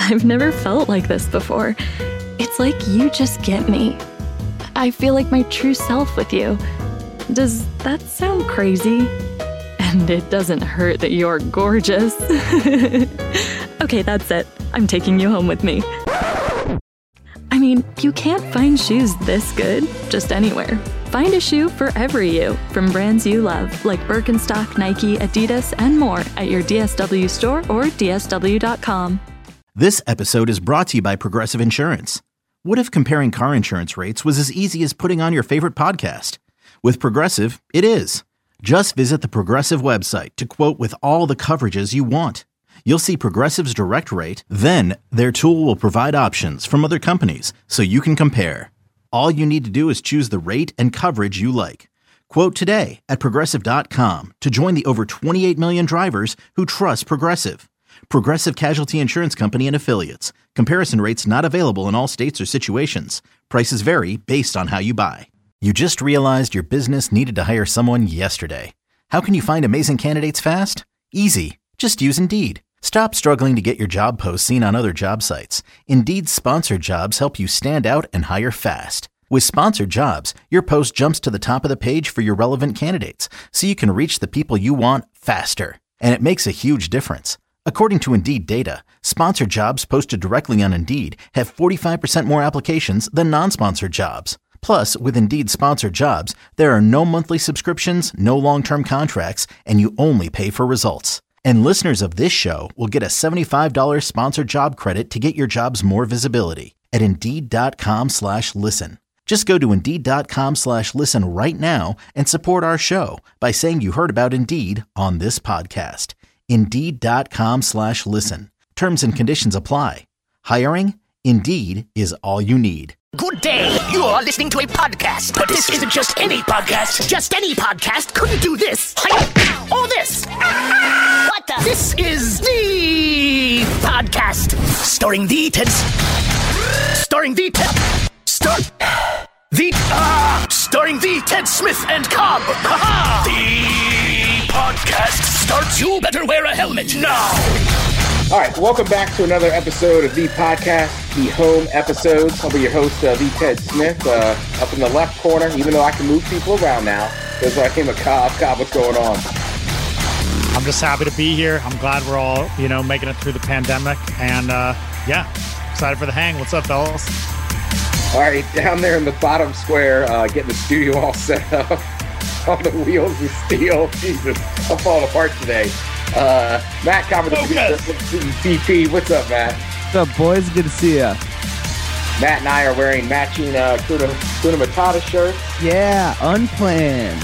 I've never felt like this before. It's like you just get me. I feel like my true self with you. Does that sound crazy? And it doesn't hurt that you're gorgeous. Okay, that's it. I'm taking you home with me. I mean, you can't find shoes this good just anywhere. Find a shoe for every you from brands you love, like Birkenstock, Nike, Adidas, and more at your DSW store or DSW.com. This episode is brought to you by Progressive Insurance. What if comparing car insurance rates was as easy as putting on your favorite podcast? With Progressive, it is. Just visit the Progressive website to quote with all the coverages you want. You'll see Progressive's direct rate, then their tool will provide options from other companies so you can compare. All you need to do is choose the rate and coverage you like. Quote today at Progressive.com to join the over 28 million drivers who trust Progressive. Progressive Casualty Insurance Company and Affiliates. Comparison rates not available in all states or situations. Prices vary based on how you buy. You just realized your business needed to hire someone yesterday. How can you find amazing candidates fast? Easy. Just use Indeed. Stop struggling to get your job posts seen on other job sites. Indeed's sponsored jobs help you stand out and hire fast. With sponsored jobs, your post jumps to the top of the page for your relevant candidates, so you can reach the people you want faster. And it makes a huge difference. According to Indeed data, sponsored jobs posted directly on Indeed have 45% more applications than non-sponsored jobs. Plus, with Indeed sponsored jobs, there are no monthly subscriptions, no long-term contracts, and you only pay for results. And listeners of this show will get a $75 sponsored job credit to get your jobs more visibility at Indeed.com/listen. Just go to Indeed.com/listen right now and support our show by saying you heard about Indeed on this podcast. Indeed.com/listen. Terms and conditions apply. Hiring? Indeed is all you need. Good day. You are listening to a podcast, but this isn't just any podcast. Just any podcast couldn't do this. Or this. What the? This is the podcast. Starring the Ted. Starring the Ted. Starring the Ted Smith and Cobb. The podcast starts. You better wear a helmet now. All right, welcome back to another episode of The Podcast, the home episodes. I'll be your host, The Ted Smith, up in the left corner, even though I can move people around now. That's why I came a Cobb. Cobb, what's going on? I'm just happy to be here. I'm glad we're all, making it through the pandemic. And, excited for the hang. What's up, fellas? All right, down there in the bottom square, getting the studio all set up on the wheels of steel. Jesus, I'm falling apart today. Matt Cobb, the CP. What's up, Matt? What's up, boys? Good to see ya. Matt and I are wearing matching Kuna Matata shirts. Yeah, unplanned.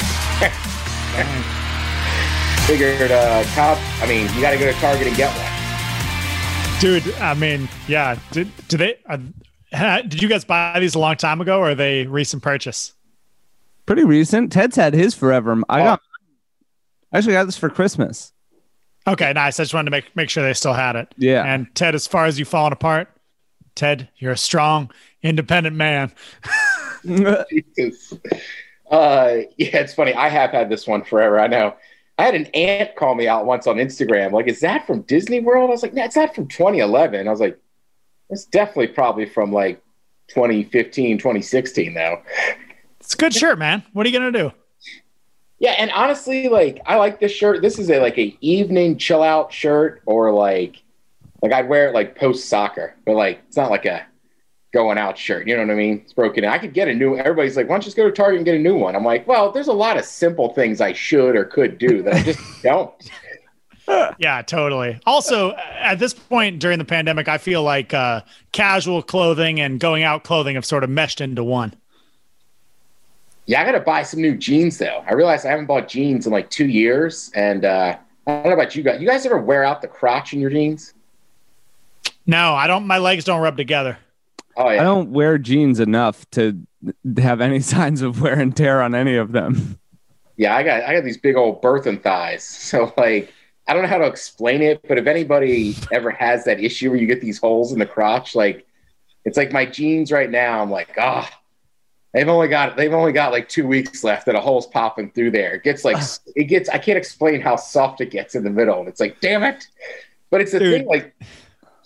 Figured, Cobb, you got to go to Target and get one. Dude, yeah. Did you guys buy these a long time ago, or are they recent purchase? Pretty recent. Ted's had his forever. I actually got this for Christmas. Okay, nice. I just wanted to make sure they still had it. Yeah. And Ted, as far as you falling apart, Ted, you're a strong, independent man. Jesus. Yeah, it's funny. I have had this one forever. I know. I had an aunt call me out once on Instagram. Like, is that from Disney World? I was like, no, it's not from 2011. I was like, it's definitely probably from like 2015, 2016 though. It's a good shirt, man. What are you going to do? Yeah, and honestly, I like this shirt. This is a evening chill out shirt, or like I'd wear it post soccer, but it's not like a going out shirt. You know what I mean? It's broken. I could get a new. Everybody's like, why don't you just go to Target and get a new one? I'm like, well, there's a lot of simple things I should or could do that I just don't. Yeah, totally. Also, at this point during the pandemic, I feel like casual clothing and going out clothing have sort of meshed into one. Yeah, I got to buy some new jeans, though. I realized I haven't bought jeans in 2 years. And I don't know about you guys. You guys ever wear out the crotch in your jeans? No, I don't. My legs don't rub together. Oh, yeah. I don't wear jeans enough to have any signs of wear and tear on any of them. Yeah, I got these big old birthing thighs. So, I don't know how to explain it, but if anybody ever has that issue where you get these holes in the crotch, it's like my jeans right now. I'm like, they've only got 2 weeks left and a hole's popping through there. It gets, I can't explain how soft it gets in the middle. It's like, damn it. But it's a thing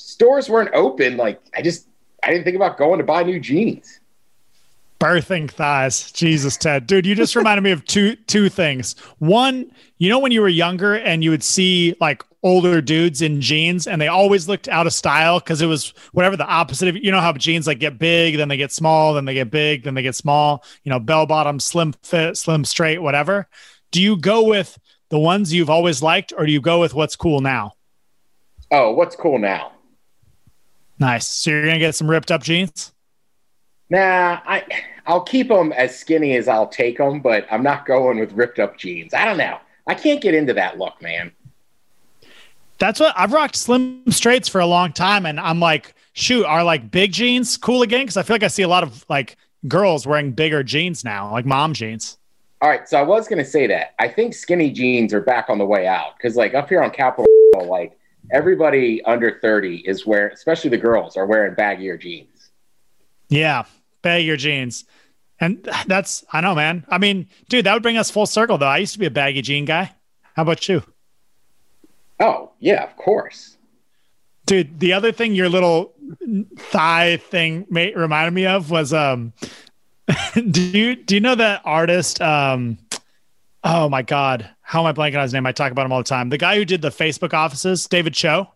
stores weren't open, like I didn't think about going to buy new jeans. Birthing thighs. Jesus, Ted. Dude, you just reminded me of two things. One, you know when you were younger and you would see like older dudes in jeans and they always looked out of style because it was whatever the opposite of, you know how jeans like get big, then they get small, then they get big, then they get small, you know, bell bottom, slim fit, slim straight, whatever. Do you go with the ones you've always liked or do you go with what's cool now? Oh, what's cool now? Nice. So you're going to get some ripped up jeans? Nah, I'll keep them as skinny as I'll take them, but I'm not going with ripped up jeans. I don't know. I can't get into that look, man. That's what I've rocked slim straights for a long time. And I'm like, shoot, are like big jeans cool again? Cause I feel like I see a lot of like girls wearing bigger jeans now, like mom jeans. All right. So I was going to say that I think skinny jeans are back on the way out. Cause like up here on Capitol, like everybody under 30 is wearing, especially the girls are wearing baggier jeans. Yeah. Baggier jeans. And that's, I know, man. I mean, dude, that would bring us full circle though. I used to be a baggy jean guy. How about you? Oh, yeah, of course. Dude, the other thing your little thigh thing reminded me of was do you know that artist oh my God, how am I blanking on his name? I talk about him all the time. The guy who did the Facebook offices, David Cho.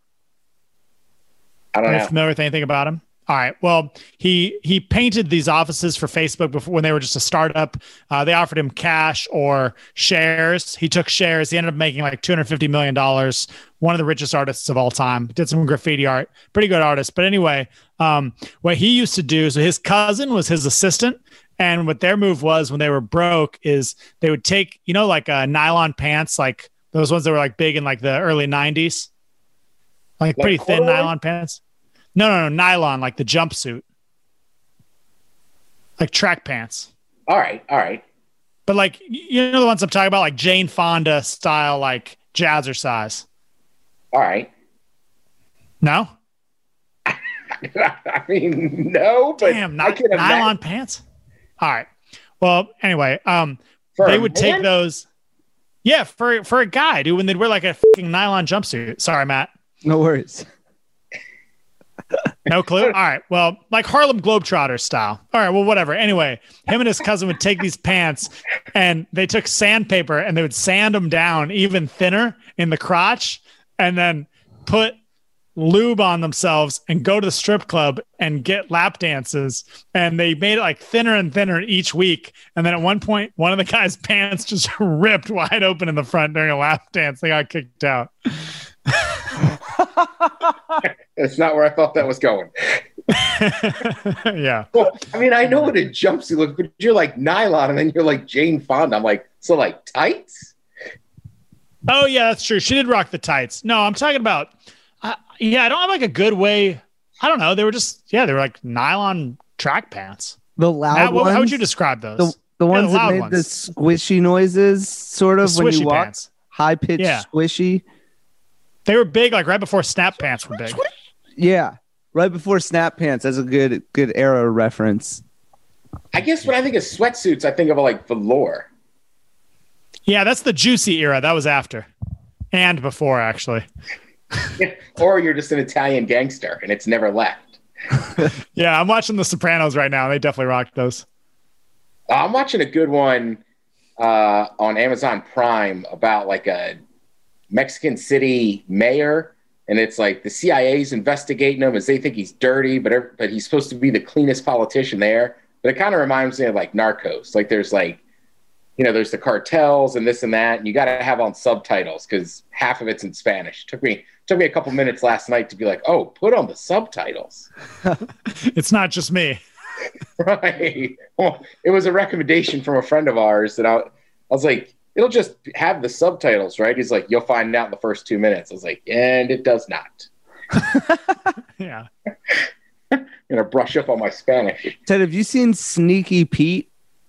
I don't know. Are you familiar with anything about him? All right. Well, he painted these offices for Facebook before when they were just a startup. They offered him cash or shares. He took shares. He ended up making like $250 million. One of the richest artists of all time. Did some graffiti art. Pretty good artist. But anyway, what he used to do, so his cousin was his assistant. And what their move was when they were broke is they would take, you know, like nylon pants, like those ones that were like big in like the early 90s. Like pretty thin nylon pants. No, nylon, like the jumpsuit. Like track pants. All right. But like, you know the ones I'm talking about, like Jane Fonda style, like jazzercise. All right. No? I mean, no, but damn, I can nylon pants? All right. Well, anyway, they would take those. Yeah, for a guy, dude, when they'd wear like a fucking nylon jumpsuit. Sorry, Matt. No worries. No clue? All right. Well, like Harlem Globetrotter style. All right. Well, whatever. Anyway, him and his cousin would take these pants and they took sandpaper and they would sand them down even thinner in the crotch and then put lube on themselves and go to the strip club and get lap dances. And they made it like thinner and thinner each week. And then at one point, one of the guy's pants just ripped wide open in the front during a lap dance. They got kicked out. That's not where I thought that was going. Yeah. Well, I mean, I know what a jumpsuit looks, but you're like nylon and then you're like Jane Fonda. I'm like, so like tights? Oh, yeah, that's true. She did rock the tights. No, I'm talking about, I don't have like a good way. I don't know. They were just, they were like nylon track pants. The loud Matt, ones? how would you describe those? The ones the that made the squishy noises, sort of, when you walk. Pants. High-pitched, squishy. They were big, like right before Snap Pants were big. Yeah, right before Snap Pants. That's a good era reference. I guess when I think of sweatsuits, I think of like velour. Yeah, that's the Juicy era. That was after. And before, actually. Or you're just an Italian gangster and it's never left. Yeah, I'm watching The Sopranos right now. They definitely rocked those. I'm watching a good one on Amazon Prime about like a Mexican City mayor, and it's like the CIA's investigating him as they think he's dirty, but he's supposed to be the cleanest politician there. But it kind of reminds me of like Narcos. Like there's like, you know, there's the cartels and this and that, and you got to have on subtitles because half of it's in Spanish. Took me a couple minutes last night to be like, oh, put on the subtitles. It's not just me. Right. Well, it was a recommendation from a friend of ours that I was like, it'll just have the subtitles, right? He's like, you'll find out in the first 2 minutes. I was like, and it does not. Yeah. I'm going to brush up on my Spanish. Ted, have you seen Sneaky Pete?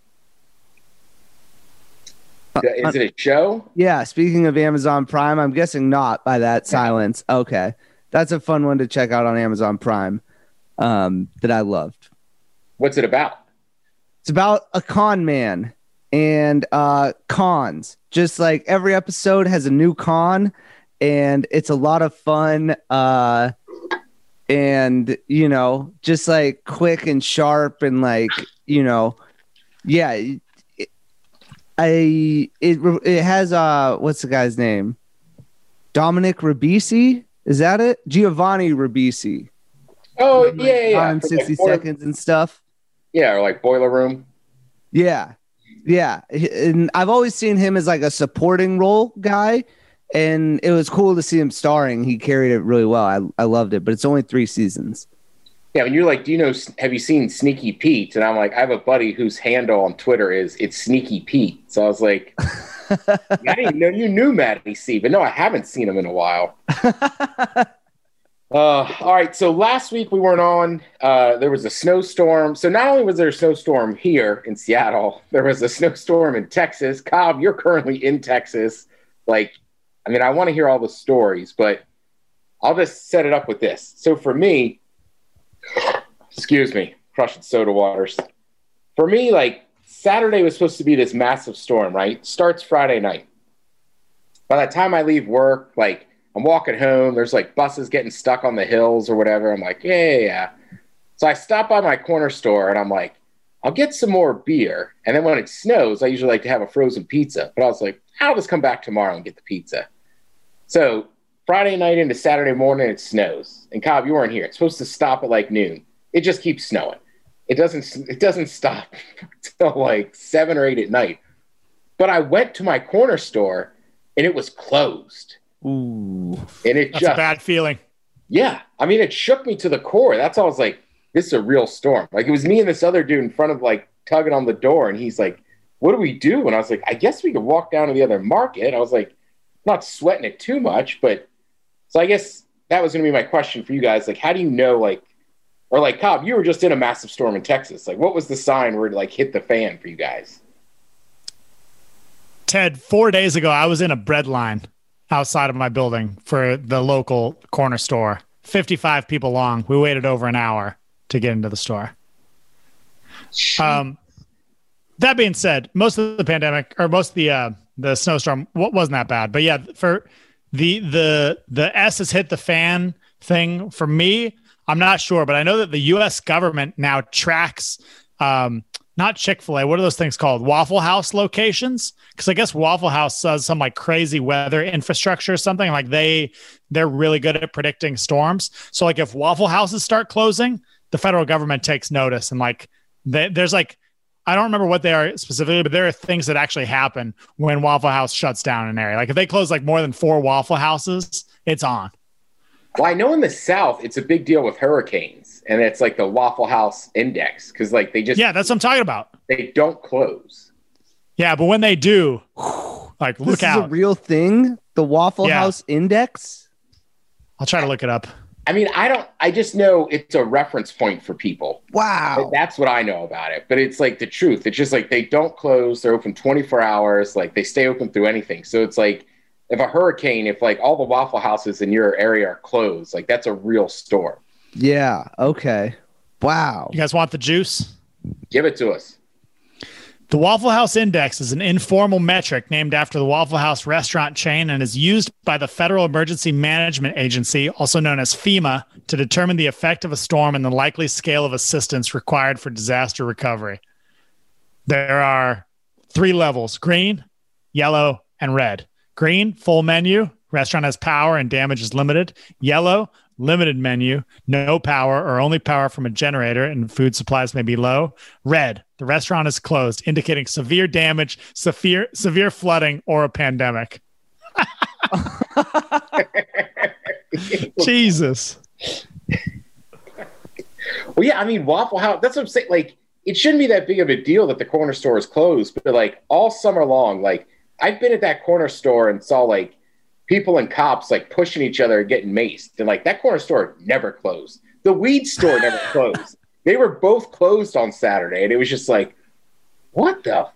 Is it a show? Yeah. Speaking of Amazon Prime, I'm guessing not by that silence. Okay. That's a fun one to check out on Amazon Prime that I loved. What's it about? It's about a con man and cons. Just like every episode has a new con, and it's a lot of fun. and just like quick and sharp and like yeah. It has what's the guy's name? Dominic Ribisi, is that it? Giovanni Ribisi. Oh yeah. On 60 Seconds and stuff. Yeah, or like Boiler Room. Yeah. And I've always seen him as like a supporting role guy, and it was cool to see him starring. He carried it really well. I loved it, but it's only 3 seasons. Yeah, when you're like, have you seen Sneaky Pete? And I'm like, I have a buddy whose handle on Twitter it's Sneaky Pete. So I was like, I didn't know you knew Matty C, but no, I haven't seen him in a while. All right, so last week we weren't on. There was a snowstorm. So not only was there a snowstorm here in Seattle, there was a snowstorm in Texas. Cobb, you're currently in Texas. I want to hear all the stories, but I'll just set it up with this. So for me, excuse me, crushing soda waters. For me, Saturday was supposed to be this massive storm, right? Starts Friday night. By the time I leave work, I'm walking home. There's buses getting stuck on the hills or whatever. I'm like, yeah. So I stop by my corner store and I'm like, I'll get some more beer. And then when it snows, I usually like to have a frozen pizza. But I was like, I'll just come back tomorrow and get the pizza. So Friday night into Saturday morning, it snows. And Cobb, you weren't here. It's supposed to stop at noon. It just keeps snowing. It doesn't stop until 7 or 8 at night. But I went to my corner store and it was closed. Ooh. And That's a bad feeling. Yeah. It shook me to the core. That's all I was like, this is a real storm. It was me and this other dude in front of tugging on the door. And he's like, what do we do? And I was like, I guess we could walk down to the other market. I was like, not sweating it too much, but so I guess that was going to be my question for you guys. How do you know, or Cobb, you were just in a massive storm in Texas. What was the sign where it hit the fan for you guys? Ted, 4 days ago, I was in a bread line outside of my building for the local corner store. 55 people long. We waited over an hour to get into the store. That being said, most of the pandemic or most of the snowstorm wasn't that bad. But yeah, for the S has hit the fan thing for me, I'm not sure, but I know that the U.S. government now tracks not Chick-fil-A. What are those things called? Waffle House locations? Because I guess Waffle House does some crazy weather infrastructure or something. They're really good at predicting storms. So if Waffle Houses start closing, the federal government takes notice. And there's I don't remember what they are specifically, but there are things that actually happen when Waffle House shuts down an area. If they close more than 4 Waffle Houses, it's on. Well, I know in the South, it's a big deal with hurricanes. And it's the Waffle House Index. Because they just... Yeah, that's what I'm talking about. They don't close. Yeah, but when they do, look out. This is a real thing? The Waffle House Index? I'll try to look it up. I just know it's a reference point for people. Wow. That's what I know about it. But it's the truth. It's just they don't close. They're open 24 hours. They stay open through anything. So it's if a hurricane, if all the Waffle Houses in your area are closed, that's a real storm. Yeah. Okay. Wow. You guys want the juice? Give it to us. The Waffle House Index is an informal metric named after the Waffle House restaurant chain and is used by the Federal Emergency Management Agency, also known as FEMA, to determine the effect of a storm and the likely scale of assistance required for disaster recovery. There are 3 levels: green, yellow, and red. Green, full menu. Restaurant has power and damage is limited. Yellow, limited menu, no power or only power from a generator and food supplies may be low. Red, the restaurant is closed, indicating severe damage, severe flooding, or a pandemic. Jesus. Well, yeah, Waffle House, that's what I'm saying. It shouldn't be that big of a deal that the corner store is closed, but all summer long, I've been at that corner store and saw people and cops pushing each other and getting maced. And that corner store never closed. The weed store never closed. They were both closed on Saturday. And it was just what the?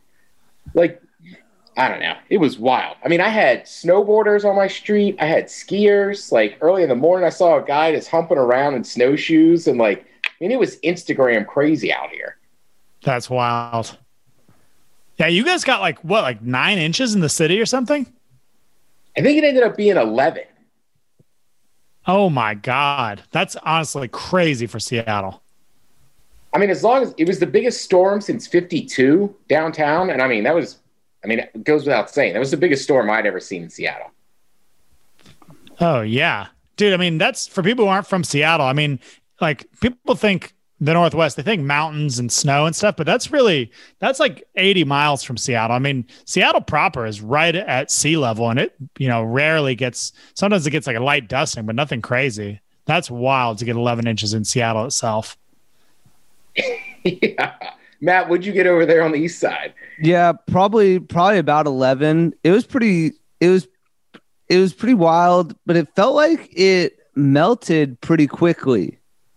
I don't know. It was wild. I had snowboarders on my street. I had skiers. Early in the morning, I saw a guy that's humping around in snowshoes. And it was Instagram crazy out here. That's wild. Yeah, you guys got 9 inches in the city or something? I think it ended up being 11. Oh my God. That's honestly crazy for Seattle. I mean, as long as it was the biggest storm since 52 downtown. And it goes without saying, that was the biggest storm I'd ever seen in Seattle. Oh yeah, dude. I mean, that's for people who aren't from Seattle. I mean, like people think the Northwest, they think mountains and snow and stuff, but that's like 80 miles from Seattle. I mean, Seattle proper is right at sea level, and it, sometimes it gets like a light dusting, but nothing crazy. That's wild to get 11 inches in Seattle itself. Yeah. Matt, what'd you get over there on the east side? Yeah, probably about 11. It was pretty wild, but it felt like it melted pretty quickly.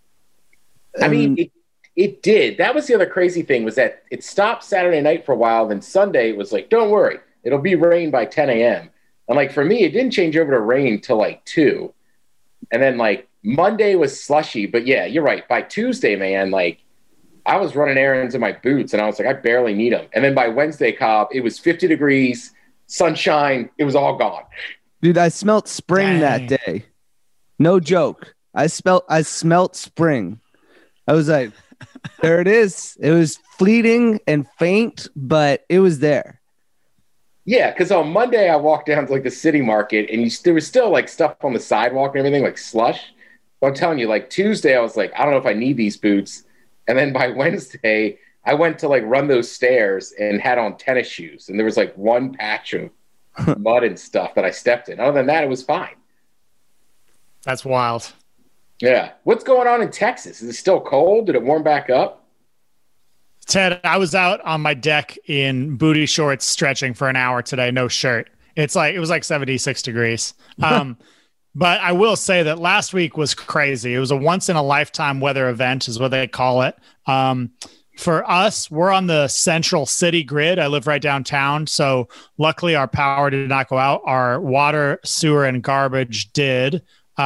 I mean, it did. That was the other crazy thing, was that it stopped Saturday night for a while. Then Sunday it was like, don't worry, it'll be rain by 10 a.m. And like for me, it didn't change over to rain till like 2. And then like Monday was slushy. But yeah, you're right. By Tuesday, man, like I was running errands in my boots and I was like, I barely need them. And then by Wednesday, Cobb, it was 50 degrees, sunshine. It was all gone. Dude, I smelt spring that day. No joke. I smelt spring. I was like, there it is. It was fleeting and faint, but it was there. Yeah, because on Monday I walked down to like the city market and there was still like stuff on the sidewalk and everything, like slush. But I'm telling you, like Tuesday I was like, I don't know if I need these boots. And then by Wednesday I went to like run those stairs and had on tennis shoes. And there was like one patch of mud and stuff that I stepped in. Other than that, it was fine. That's wild. Yeah. What's going on in Texas? Is it still cold? Did it warm back up? Ted, I was out on my deck in booty shorts stretching for an hour today, no shirt. It was like 76 degrees. But I will say that last week was crazy. It was a once in a lifetime weather event is what they call it. For us, we're on the central city grid. I live right downtown. So luckily our power did not go out. Our water, sewer, and garbage did.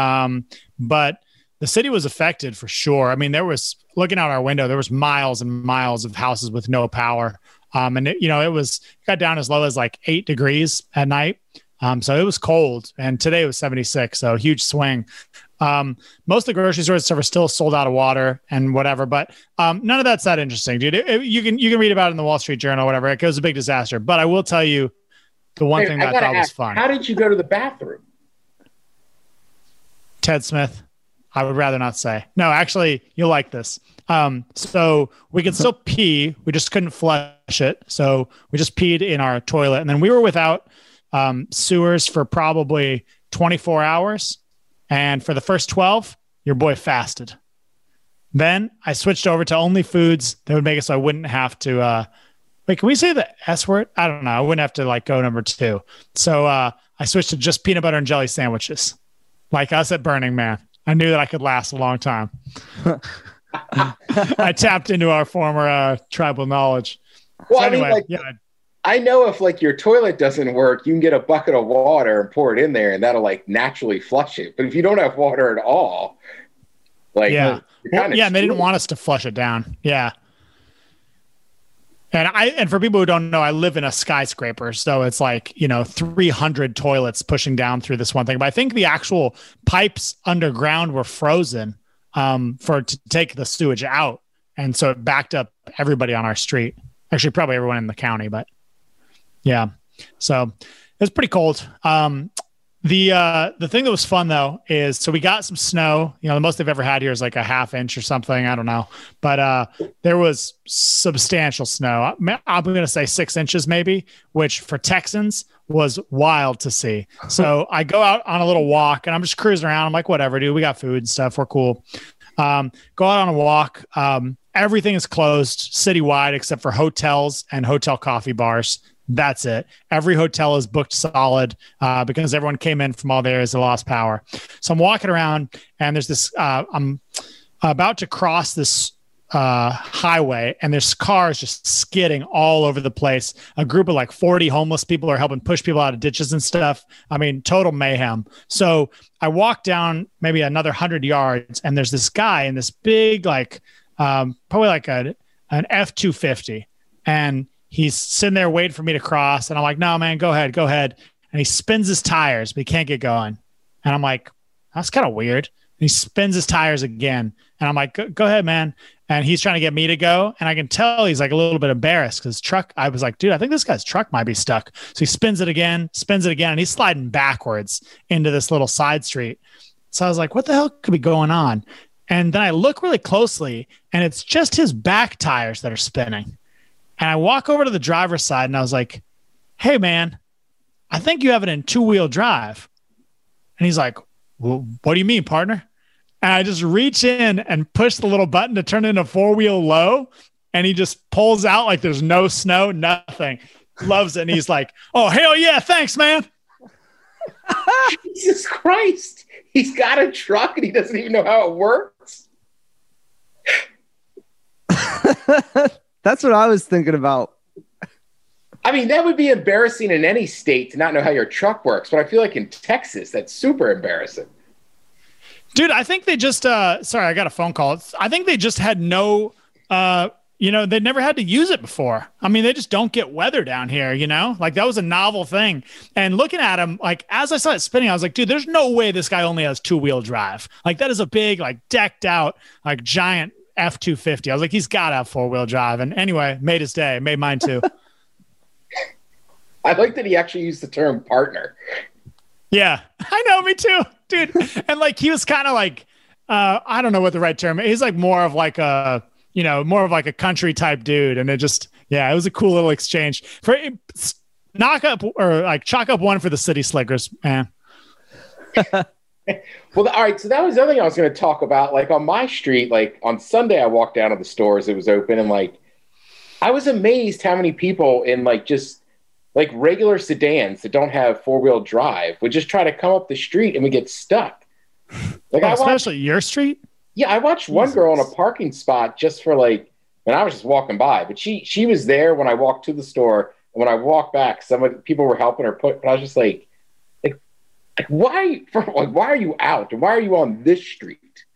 But the city was affected for sure. I mean, looking out our window, there was miles and miles of houses with no power. And it got down as low as like 8 degrees at night. So it was cold, and today it was 76. So huge swing. Most of the grocery stores are still sold out of water and whatever, but none of that's that interesting, dude. You can read about it in the Wall Street Journal or whatever. It was a big disaster, but I will tell you the one thing that I thought was fun. How did you go to the bathroom? Ted Smith. I would rather not say. No, actually, you'll like this. So we could still pee. We just couldn't flush it. So we just peed in our toilet. And then we were without sewers for probably 24 hours. And for the first 12, your boy fasted. Then I switched over to only foods that would make it so I wouldn't have to wait, can we say the S word? I don't know. I wouldn't have to like go number 2. So I switched to just peanut butter and jelly sandwiches. Like us at Burning Man. I knew that I could last a long time. I tapped into our former tribal knowledge. Well, so anyway, I know if like your toilet doesn't work, you can get a bucket of water and pour it in there and that'll like naturally flush it. But if you don't have water at all, like, and they didn't want us to flush it down. Yeah. And for people who don't know, I live in a skyscraper. So it's like, 300 toilets pushing down through this one thing. But I think the actual pipes underground were frozen to take the sewage out. And so it backed up everybody on our street. Actually, probably everyone in the county, but yeah. So it was pretty cold. The thing that was fun though is, so we got some snow. The most they've ever had here is like a half inch or something. I don't know, but there was substantial snow. I'm going to say 6 inches maybe, which for Texans was wild to see. So I go out on a little walk and I'm just cruising around. I'm like, whatever, dude, we got food and stuff. We're cool. Go out on a walk. Everything is closed citywide except for hotels and hotel coffee bars. That's it. Every hotel is booked solid because everyone came in from all the areas that lost power. So I'm walking around and there's this, I'm about to cross this highway and there's cars just skidding all over the place. A group of like 40 homeless people are helping push people out of ditches and stuff. I mean, total mayhem. So I walk down maybe another 100 yards and there's this guy in this big, like probably like an F-250. And he's sitting there waiting for me to cross. And I'm like, no, man, go ahead. And he spins his tires, but he can't get going. And I'm like, that's kind of weird. And he spins his tires again. And I'm like, go ahead, man. And he's trying to get me to go. And I can tell he's like a little bit embarrassed because I was like, dude, I think this guy's truck might be stuck. So he spins it again, and he's sliding backwards into this little side street. So I was like, what the hell could be going on? And then I look really closely, and it's just his back tires that are spinning. And I walk over to the driver's side, and I was like, hey, man, I think you have it in two-wheel drive. And he's like, well, what do you mean, partner? And I just reach in and push the little button to turn it into four-wheel low, and he just pulls out like there's no snow, nothing. Loves it, and he's like, oh, hell yeah, thanks, man. Jesus Christ. He's got a truck and he doesn't even know how it works. That's what I was thinking about. I mean, that would be embarrassing in any state to not know how your truck works. But I feel like in Texas, that's super embarrassing. Dude, I think they just, sorry, I got a phone call. I think they just had no, they never had to use it before. I mean, they just don't get weather down here, like that was a novel thing. And looking at him, like as I saw it spinning, I was like, dude, there's no way this guy only has two-wheel drive. Like that is a big, like decked out, like giant F-250. I was like, he's got to have four-wheel drive. And anyway, made his day, made mine too. I like that he actually used the term partner. Yeah, I know, me too, dude. And like, he was kind of like, I don't know what the right term is. He's like more of like a country type dude. And it was a cool little exchange for knock up or like chalk up one for the City Slickers, man. Well, all right. So that was the other thing I was going to talk about. Like on my street, like on Sunday, I walked down to the stores. It was open. And like, I was amazed how many people in like just like regular sedans that don't have four-wheel drive would just try to come up the street and we get stuck. Like especially your street? Yeah, I watched one girl in a parking spot just for like, and I was just walking by, but she was there when I walked to the store, and when I walked back, people were helping her but I was just like why are you out? Why are you on this street?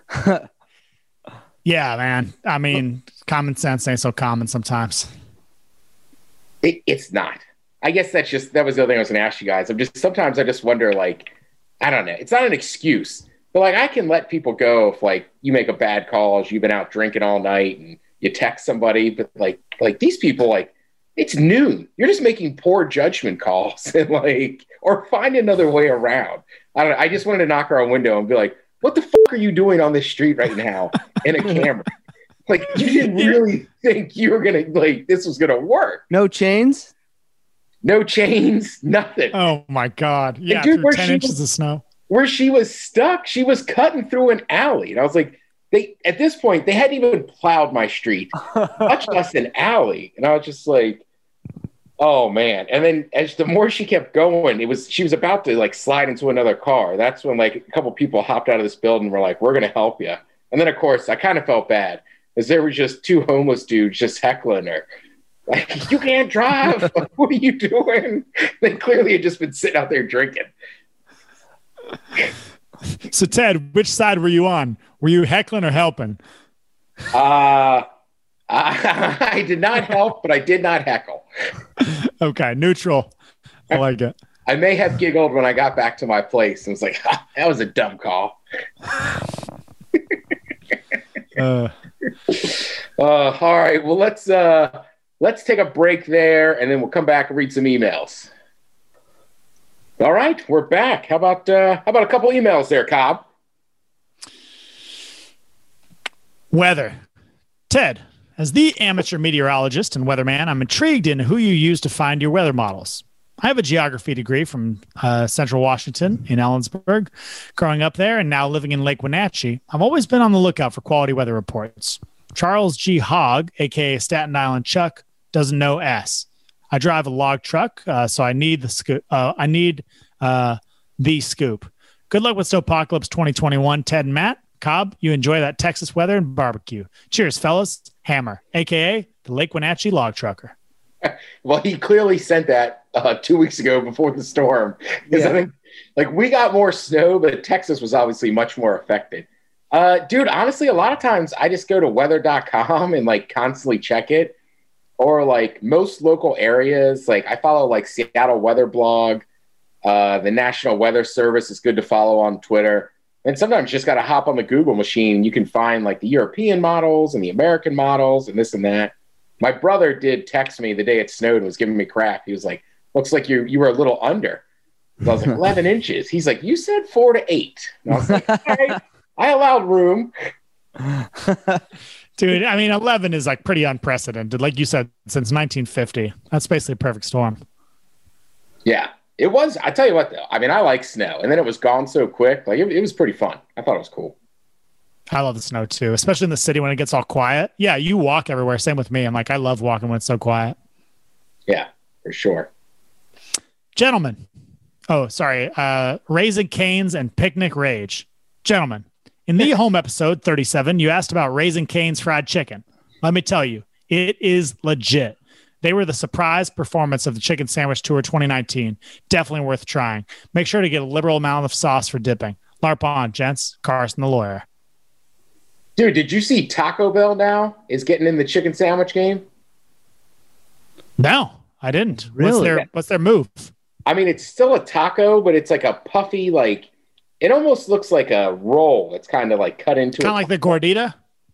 Yeah, man. I mean, common sense ain't so common sometimes. It's not. I guess that was the other thing I was going to ask you guys. Sometimes I just wonder, like, I don't know. It's not an excuse, but like I can let people go if like you make a bad call, you've been out drinking all night and you text somebody, but like these people, like it's noon. You're just making poor judgment calls and like, or find another way around. I don't know. I just wanted to knock her on a window and be like, what the fuck are you doing on this street right now in a camera? Like you didn't really think you were going to like, this was going to work. No chains? No chains, nothing. Oh my God. Yeah. Dude, through 10 inches of snow. Where she was stuck, she was cutting through an alley. And I was like, at this point, they hadn't even plowed my street, much less an alley. And I was just like, oh man. And then as the more she kept going, she was about to like slide into another car. That's when like a couple people hopped out of this building and were like, we're going to help you. And then of course I kind of felt bad as there were just two homeless dudes just heckling her. Like, you can't drive. What are you doing? They clearly had just been sitting out there drinking. So, Ted, which side were you on? Were you heckling or helping? I did not help, but I did not heckle. Okay, neutral. I like it. I may have giggled when I got back to my place and was like, that was a dumb call. All right. Well, let's take a break there, and then we'll come back and read some emails. All right, we're back. How about a couple emails there, Cobb? Weather. Ted, as the amateur meteorologist and weatherman, I'm intrigued in who you use to find your weather models. I have a geography degree from Central Washington in Ellensburg. Growing up there and now living in Lake Wenatchee, I've always been on the lookout for quality weather reports. Charles G. Hogg, a.k.a. Staten Island Chuck, doesn't know S. I drive a log truck, so I need the scoop. The scoop. Good luck with Snowpocalypse 2021, Ted and Matt. Cobb, you enjoy that Texas weather and barbecue. Cheers, fellas. Hammer, a.k.a. the Lake Wenatchee log trucker. Well, he clearly sent that 2 weeks ago before the storm. Because I think, like, we got more snow, but Texas was obviously much more affected. Dude, honestly, a lot of times I just go to weather.com and, like, constantly check it. Or, like, most local areas, like, I follow, like, Seattle Weather Blog. The National Weather Service is good to follow on Twitter. And sometimes you just got to hop on the Google machine. You can find like the European models and the American models and this and that. My brother did text me the day it snowed and was giving me crap. He was like, looks like you were a little under. So I was like, 11 inches. He's like, you said 4 to 8. And I was like, all right, I allowed room. Dude, I mean, 11 is like pretty unprecedented. Like you said, since 1950. That's basically a perfect storm. Yeah, it was. I tell you what, though. I mean, I like snow. And then it was gone so quick. Like, it was pretty fun. I thought it was cool. I love the snow, too, especially in the city when it gets all quiet. Yeah, you walk everywhere. Same with me. I'm like, I love walking when it's so quiet. Yeah, for sure. Gentlemen. Oh, sorry. Raising Cane's and Picnic Rage. Gentlemen, in the home episode 37, you asked about Raising Cane's fried chicken. Let me tell you, it is legit. They were the surprise performance of the Chicken Sandwich Tour 2019. Definitely worth trying. Make sure to get a liberal amount of sauce for dipping. LARP on, gents. Carson the lawyer. Dude, did you see Taco Bell now is getting in the chicken sandwich game? No, I didn't. Really? What's their move? I mean, it's still a taco, but it's like a puffy, like, it almost looks like a roll. It's kind of like cut into Kind of like the gordita?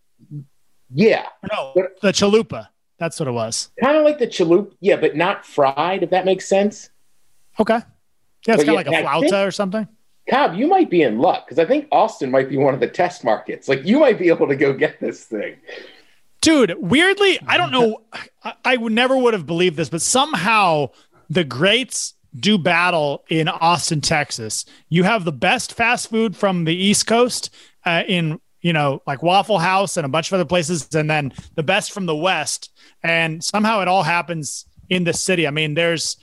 Yeah. No, the chalupa. That's what it was. Kind of like the chalupa. Yeah, but not fried, if that makes sense. Okay. Yeah, it's But kind of like a flauta or something. Cobb, you might be in luck because I think Austin might be one of the test markets. Like, you might be able to go get this thing. Dude, weirdly, I don't know. I would never would have believed this, but somehow the greats do battle in Austin, Texas. You have the best fast food from the East Coast in, like Waffle House and a bunch of other places, and then the best from the West. And somehow it all happens in the city. I mean, there's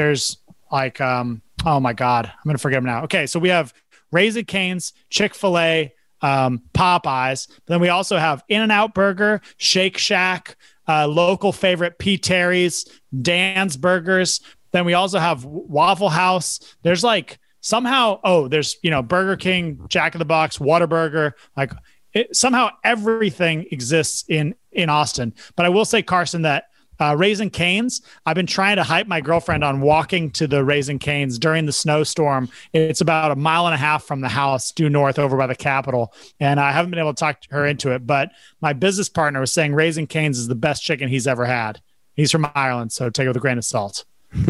like, oh my God, I'm going to forget them now. Okay. So we have Raising Cane's, Chick-fil-A, Popeyes. Then we also have In-N-Out Burger, Shake Shack, local favorite P. Terry's, Dan's Burgers. Then we also have Waffle House. There's like somehow, there's, Burger King, Jack in the Box, Whataburger. Like somehow everything exists in Austin. But I will say, Carson, that Raising Cane's, I've been trying to hype my girlfriend on walking to the Raising Cane's during the snowstorm. It's about 1.5 miles from the house due north over by the Capitol. And I haven't been able to talk her into it. But my business partner was saying Raising Cane's is the best chicken he's ever had. He's from Ireland, so take it with a grain of salt.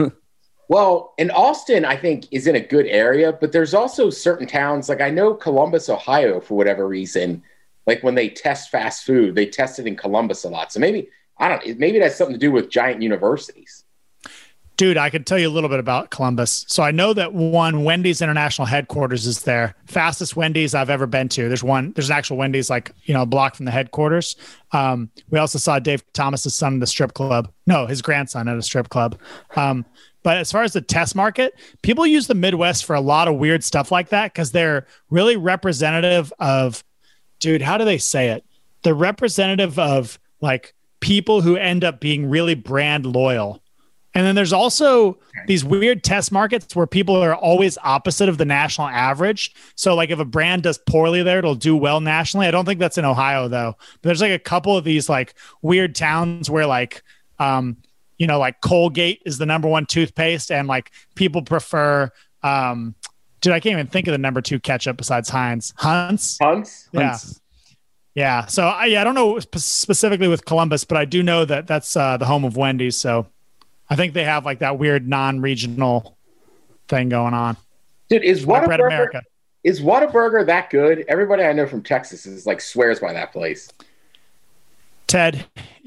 Well, and Austin, I think, is in a good area, but there's also certain towns, like I know Columbus, Ohio, for whatever reason, like when they test fast food, they test it in Columbus a lot. So maybe it has something to do with giant universities. Dude, I could tell you a little bit about Columbus. So I know that Wendy's International Headquarters is there. Fastest Wendy's I've ever been to. There's an actual Wendy's like, a block from the headquarters. We also saw Dave Thomas's son in the strip club. No, his grandson at a strip club. But as far as the test market, people use the Midwest for a lot of weird stuff like that because they're really representative of, dude, how do they say it? They're representative of like people who end up being really brand loyal. And then there's also these weird test markets where people are always opposite of the national average. So like if a brand does poorly there, it'll do well nationally. I don't think that's in Ohio though. But there's like a couple of these like weird towns where like, like Colgate is the number one toothpaste and like people prefer, dude, I can't even think of the number 2 ketchup besides Heinz. Hunt's? Yeah. Yeah. So I don't know specifically with Columbus, but I do know that that's the home of Wendy's. So I think they have like that weird non-regional thing going on. Dude, is Whataburger that good? Everybody I know from Texas is like swears by that place. Ted,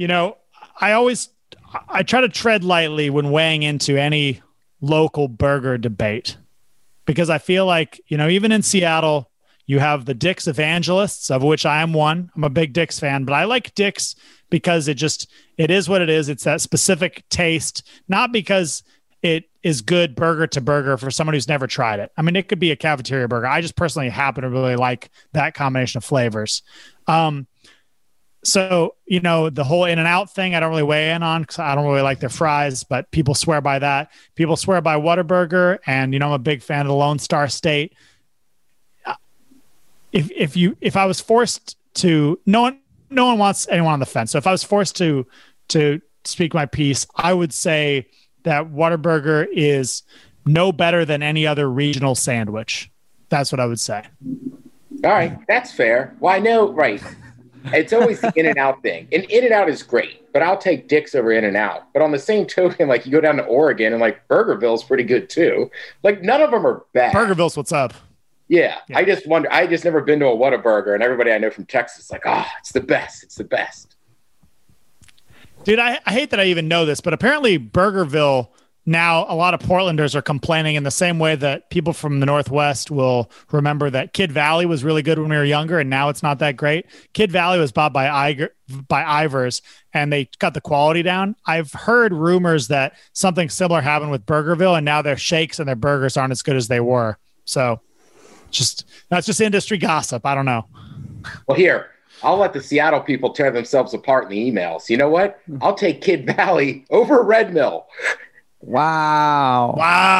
I try to tread lightly when weighing into any local burger debate because I feel like, even in Seattle, you have the Dick's evangelists, of which I am one. I'm a big Dick's fan, but I like Dick's because it is what it is. It's that specific taste, not because it is good burger to burger for someone who's never tried it. I mean, it could be a cafeteria burger. I just personally happen to really like that combination of flavors. So, the whole In-N-Out thing, I don't really weigh in on because I don't really like their fries, but people swear by that. People swear by Whataburger, and, I'm a big fan of the Lone Star State. If I was forced to, no one wants anyone on the fence. So if I was forced to speak my piece, I would say that Whataburger is no better than any other regional sandwich. That's what I would say. All right, that's fair. Well, I know, right. It's always the In-N-Out thing. And In-N-Out is great, but I'll take Dick's over In-N-Out. But on the same token, like you go down to Oregon and like Burgerville's pretty good too. Like none of them are bad. Burgerville's what's up. Yeah. I just wonder. I just never been to a Whataburger, and everybody I know from Texas is like, it's the best. It's the best. Dude, I hate that I even know this, but apparently Burgerville now, a lot of Portlanders are complaining in the same way that people from the Northwest will remember that Kid Valley was really good when we were younger, and now it's not that great. Kid Valley was bought by Ivers, and they got the quality down. I've heard rumors that something similar happened with Burgerville, and now their shakes and their burgers aren't as good as they were. So that's just industry gossip. I don't know. Well, here, I'll let the Seattle people tear themselves apart in the emails. You know what? I'll take Kid Valley over Red Mill. Wow.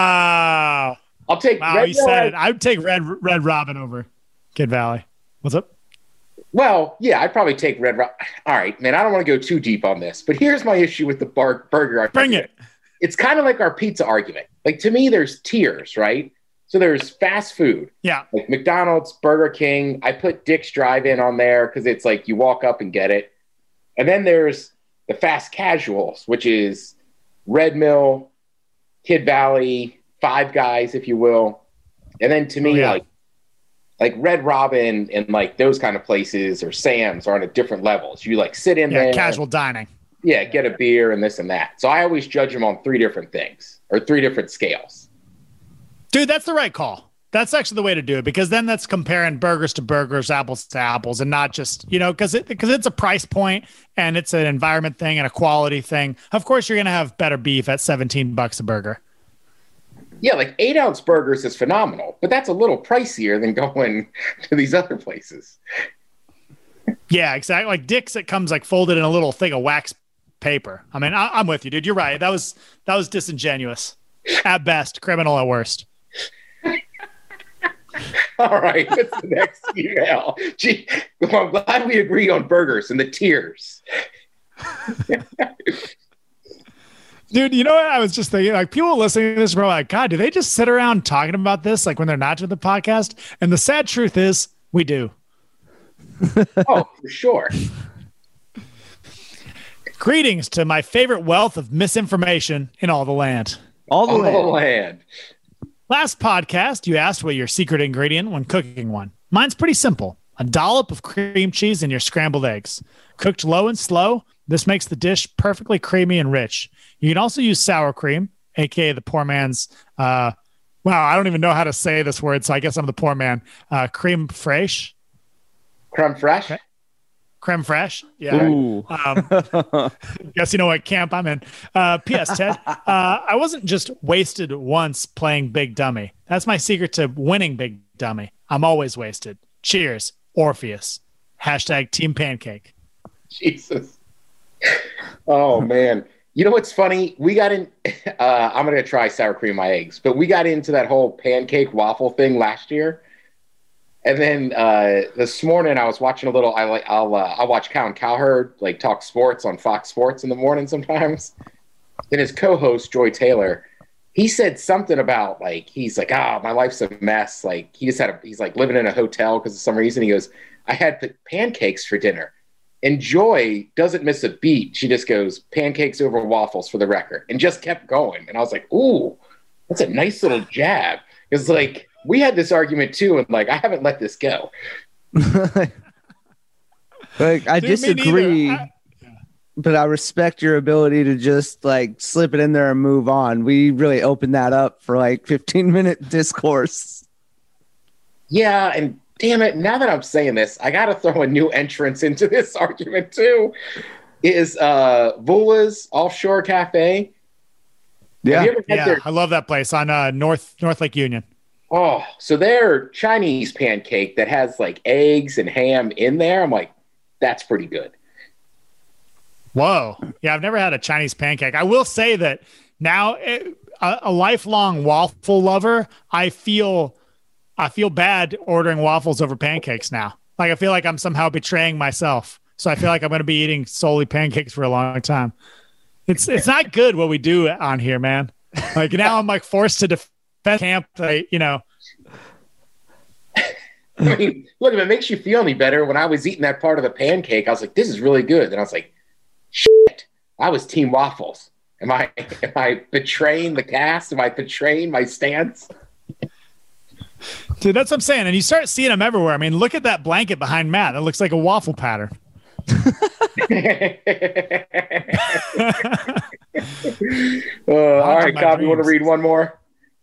I'll take Red you Mill. Said it. I would take Red Robin over Kid Valley. What's up? Well, yeah, I'd probably take Red Robin. All right, man, I don't want to go too deep on this, but here's my issue with the burger argument. Bring it. It's kind of like our pizza argument. Like, to me, there's tiers, right? So there's fast food. Yeah. Like McDonald's, Burger King. I put Dick's Drive-In on there because it's like you walk up and get it. And then there's the fast casuals, which is Red Mill, Kid Valley, Five Guys, if you will. And then to me, like Red Robin and like those kind of places or Sam's are on a different levels. You like sit in there. Casual dining. Yeah, get a beer and this and that. So I always judge them on three different things or three different scales. Dude, that's the right call. That's actually the way to do it, because then that's comparing burgers to burgers, apples to apples, and not just, because it's a price point and it's an environment thing and a quality thing. Of course, you're going to have better beef at $17 a burger. Yeah, like 8-ounce burgers is phenomenal, but that's a little pricier than going to these other places. Yeah, exactly. Like Dick's, it comes like folded in a little thing of wax paper. I mean, I'm with you, dude. You're right. That was disingenuous at best, criminal at worst. All right, what's the next email? Gee, well, I'm glad we agree on burgers and the tiers. Dude, you know what? I was just thinking, like, people listening to this are like, God, do they just sit around talking about this like when they're not doing the podcast? And the sad truth is, we do. Oh, for sure. Greetings to my favorite wealth of misinformation in all the land. All the land. Last podcast, you asked what your secret ingredient when cooking one. Mine's pretty simple. A dollop of cream cheese in your scrambled eggs. Cooked low and slow, this makes the dish perfectly creamy and rich. You can also use sour cream, a.k.a. the poor man's, I don't even know how to say this word, so I guess I'm the poor man. Creme fraiche. Creme fraiche? Creme fraiche. Yeah. Guess you know what camp I'm in. P.S. Ted, I wasn't just wasted once playing Big Dummy. That's my secret to winning Big Dummy. I'm always wasted. Cheers, Orpheus. # Team Pancake. Jesus. Oh, man. You know what's funny? We got in, I'm going to try sour cream in my eggs, but we got into that whole pancake waffle thing last year. And then this morning I was watching a little. I'll watch Colin Cowherd like talk sports on Fox Sports in the morning sometimes. And his co-host Joy Taylor, he said something about like he's like, my life's a mess. Like he's like living in a hotel because of some reason. He goes, I had pancakes for dinner, and Joy doesn't miss a beat. She just goes pancakes over waffles for the record, and just kept going. And I was like, ooh, that's a nice little jab. It's like. We had this argument too, and like I haven't let this go. Like I disagree, but I respect your ability to just like slip it in there and move on. We really opened that up for like 15-minute discourse. Yeah, and damn it, now that I'm saying this, I got to throw a new entrance into this argument too. Is Vula's Offshore Cafe? Yeah, I love that place on North Lake Union. Oh, so their Chinese pancake that has like eggs and ham in there. I'm like, that's pretty good. Whoa. Yeah, I've never had a Chinese pancake. I will say that now, a lifelong waffle lover, I feel bad ordering waffles over pancakes now. Like, I feel like I'm somehow betraying myself. So I feel like I'm going to be eating solely pancakes for a long time. It's not good what we do on here, man. Like now I'm like forced to defend camp, I mean, look, if it makes you feel any better, when I was eating that part of the pancake, I was like, this is really good. And I was like, shit, I was Team Waffles. Am I betraying the cast? Am I betraying my stance? Dude, that's what I'm saying. And you start seeing them everywhere. I mean, look at that blanket behind Matt. That looks like a waffle pattern. All right, Cobb, you want to read one more?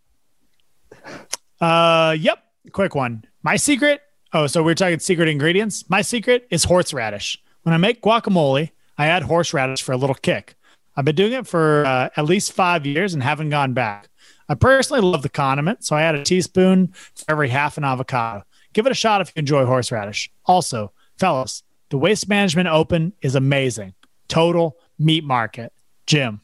Yep. Quick one. My secret. Oh, so we're talking secret ingredients. My secret is horseradish. When I make guacamole, I add horseradish for a little kick. I've been doing it for at least 5 years and haven't gone back. I personally love the condiment, so I add a teaspoon for every half an avocado. Give it a shot if you enjoy horseradish. Also, fellas, the Waste Management Open is amazing. Total meat market. Jim.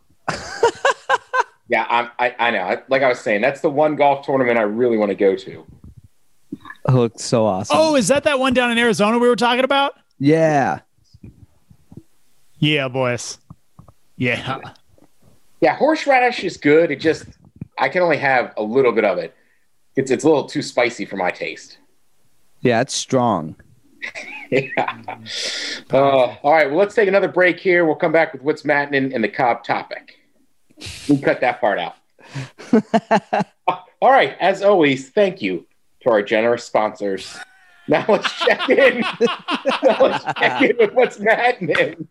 Yeah, I know. Like I was saying, that's the one golf tournament I really want to go to. It looks so awesome. Oh, is that one down in Arizona we were talking about? Yeah. Yeah, boys. Yeah. Yeah, horseradish is good. It just, I can only have a little bit of it. It's a little too spicy for my taste. Yeah, it's strong. Yeah. All right, well, let's take another break here. We'll come back with what's maddening and the Cobb topic. We'll cut that part out. All right, as always, thank you to our generous sponsors. Now let's check in. With what's maddening.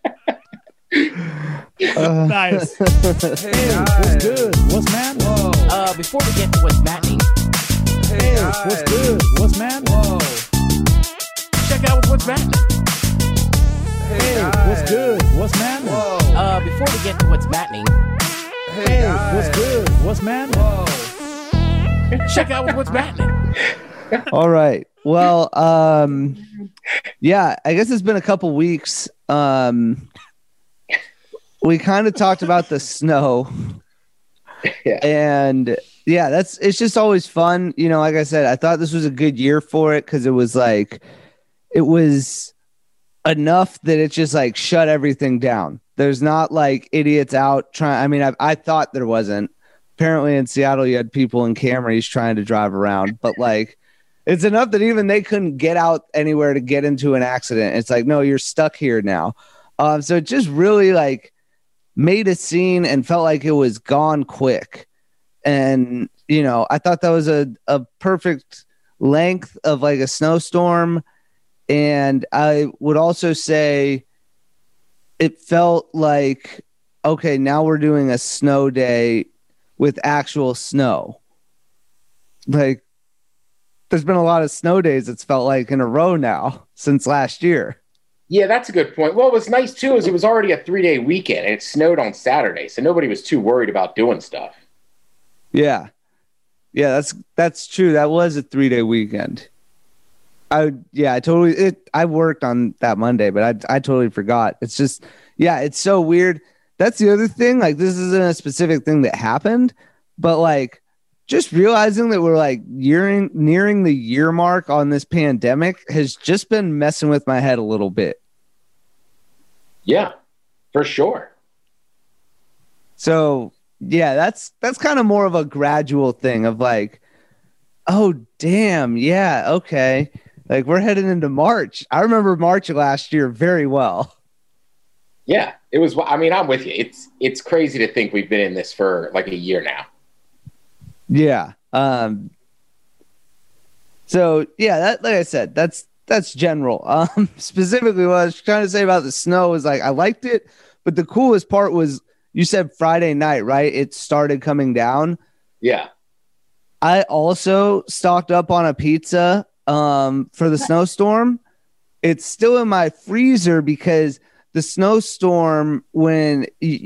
Nice. Hey, what's good? What's maddening? Before we get to what's maddening, Hey, what's good? What's maddening? check out what's maddening. Hey, what's good? What's maddening? Before we get to what's maddening, Hey, what's good? What's maddening? check out what's maddening. All right. Well, yeah, I guess it's been a couple weeks. We kind of talked about the snow. Yeah. And yeah, it's just always fun. You know, like I said, I thought this was a good year for it because it was enough that it just like shut everything down. There's not like idiots out trying. I mean, I thought there wasn't. Apparently in Seattle, you had people in Camrys trying to drive around, but like it's enough that even they couldn't get out anywhere to get into an accident. It's like, no, you're stuck here now. So it just really like made a scene and felt like it was gone quick. And, you know, I thought that was a perfect length of like a snowstorm. And I would also say it felt like, okay, now we're doing a snow day with actual snow. Like, there's been a lot of snow days, it's felt like, in a row now since last year. Yeah, that's a good point. Well, what's nice, too, is it was already a 3-day weekend, and it snowed on Saturday, so nobody was too worried about doing stuff. Yeah. Yeah, that's true. That was a 3-day weekend. I worked on that Monday, but I totally forgot. It's just, yeah, it's so weird. That's the other thing. Like, this isn't a specific thing that happened, but like just realizing that we're like nearing the year mark on this pandemic has just been messing with my head a little bit. Yeah, for sure. So yeah, that's kind of more of a gradual thing of like, oh damn, yeah, okay. Like we're heading into March. I remember March last year very well. Yeah, it was. I mean, I'm with you. It's crazy to think we've been in this for like a year now. Yeah. So yeah, that, like I said, that's general. Specifically what I was trying to say about the snow is like, I liked it, but the coolest part was you said Friday night, right? It started coming down. Yeah. I also stocked up on a pizza, for the snowstorm. It's still in my freezer because the snowstorm, when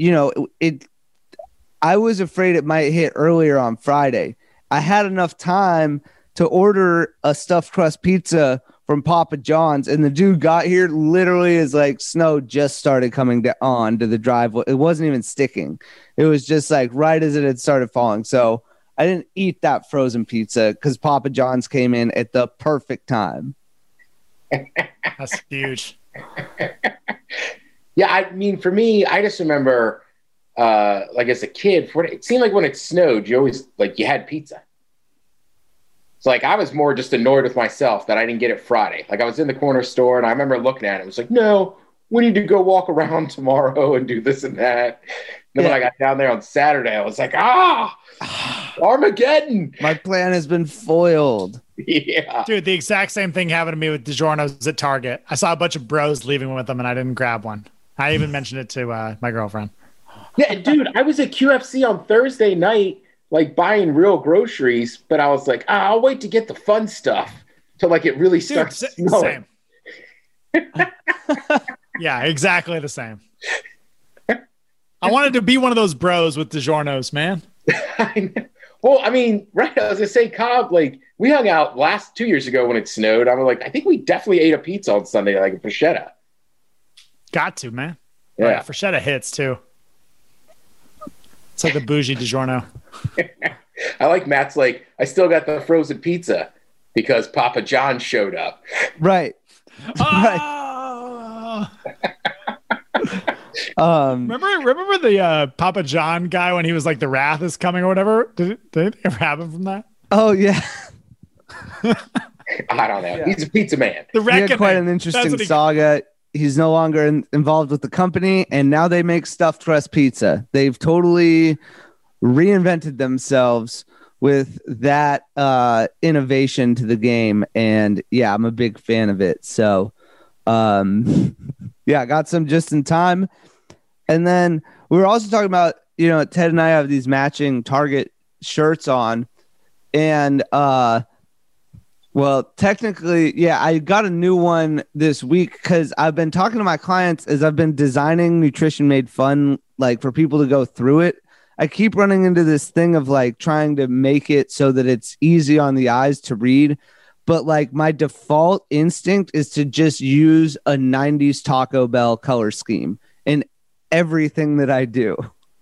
I was afraid it might hit earlier on Friday. I had enough time to order a stuffed crust pizza from Papa John's, and the dude got here literally as like snow just started coming on to the driveway. It wasn't even sticking. It was just like right as it had started falling. So I didn't eat that frozen pizza because Papa John's came in at the perfect time. That's huge. Yeah, I mean, for me, I just remember, like as a kid, it seemed like when it snowed, you always like you had pizza. So like I was more just annoyed with myself that I didn't get it Friday. Like I was in the corner store and I remember looking at it. It was like, no, we need to go walk around tomorrow and do this and that. And then when I got down there on Saturday, I was like, Armageddon. My plan has been foiled. Yeah. Dude, the exact same thing happened to me with DiGiorno's at Target. I saw a bunch of bros leaving with them and I didn't grab one. I even mentioned it to my girlfriend. Yeah, dude, I was at QFC on Thursday night, like buying real groceries, but I was like, I'll wait to get the fun stuff till like it really starts snowing. Same. Yeah, exactly the same. I wanted to be one of those bros with DiGiorno's, man. Well, I mean, right, I was gonna say, Cobb, like we hung out 2 years ago when it snowed. I was like, I think we definitely ate a pizza on Sunday, like a bruschetta. Got to, man. Yeah. Right, bruschetta hits too. It's like the bougie DiGiorno. I like Matt's like, I still got the frozen pizza because Papa John showed up. Right. Oh! Remember the Papa John guy when he was like the wrath is coming or whatever? Did it ever happen from that? Oh yeah. I don't know. Yeah. He's a pizza man. He had quite an interesting saga. He's no longer involved with the company, and now they make stuffed crust pizza. They've totally reinvented themselves with that innovation to the game, and yeah, I'm a big fan of it. So, yeah, got some just in time. And then we were also talking about, Ted and I have these matching Target shirts on, and well, technically, yeah, I got a new one this week because I've been talking to my clients as I've been designing Nutrition Made Fun, like for people to go through it. I keep running into this thing of like trying to make it so that it's easy on the eyes to read. But like my default instinct is to just use a 90s Taco Bell color scheme in everything that I do.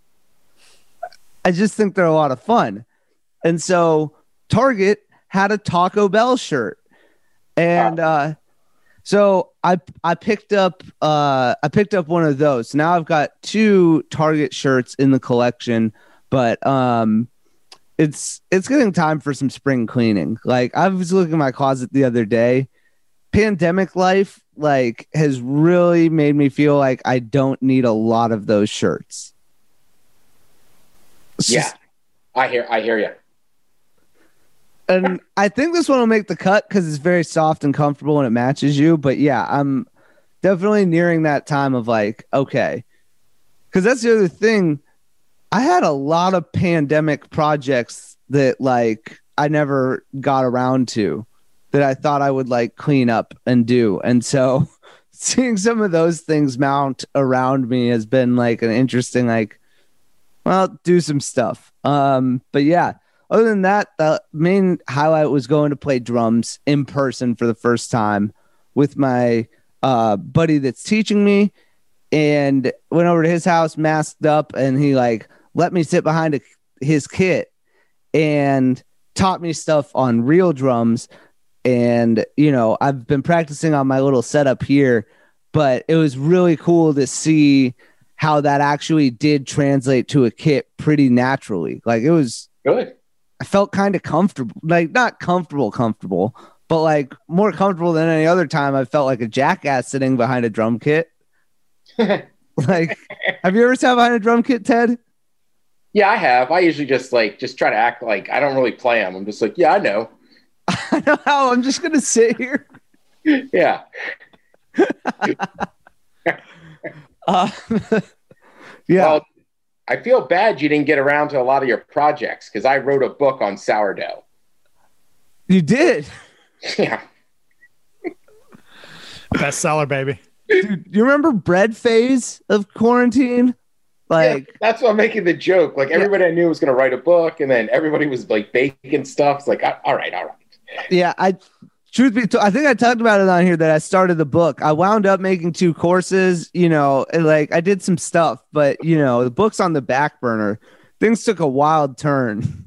I just think they're a lot of fun. And so Target had a Taco Bell shirt, and so I picked up one of those. Now I've got 2 Target shirts in the collection, but it's getting time for some spring cleaning. Like I was looking at my closet the other day. Pandemic life like has really made me feel like I don't need a lot of those shirts. I hear you. And I think this one will make the cut because it's very soft and comfortable and it matches you. But yeah, I'm definitely nearing that time of like, okay. Because that's the other thing. I had a lot of pandemic projects that like I never got around to that I thought I would like clean up and do. And so seeing some of those things mount around me has been like an interesting, like, well, do some stuff. But yeah. Other than that, the main highlight was going to play drums in person for the first time with my buddy that's teaching me, and went over to his house masked up, and he like let me sit behind his kit and taught me stuff on real drums. And, I've been practicing on my little setup here, but it was really cool to see how that actually did translate to a kit pretty naturally. Like it was good. I felt kind of comfortable, like not comfortable, but like more comfortable than any other time. I felt like a jackass sitting behind a drum kit. Like, have you ever sat behind a drum kit, Ted? Yeah, I have. I usually just try to act like I don't really play them. I'm just like, yeah, I know. I know how. I'm just going to sit here. Yeah. Yeah. Well, I feel bad you didn't get around to a lot of your projects because I wrote a book on sourdough. You did? Yeah. Bestseller, baby. Dude, you remember bread phase of quarantine? Like yeah, that's what I'm making the joke. Like everybody I knew was going to write a book, and then everybody was like baking stuff. It's like, all right. Yeah, truth be told, I think I talked about it on here that I started the book. I wound up making 2 courses, and like I did some stuff, but the book's on the back burner. Things took a wild turn.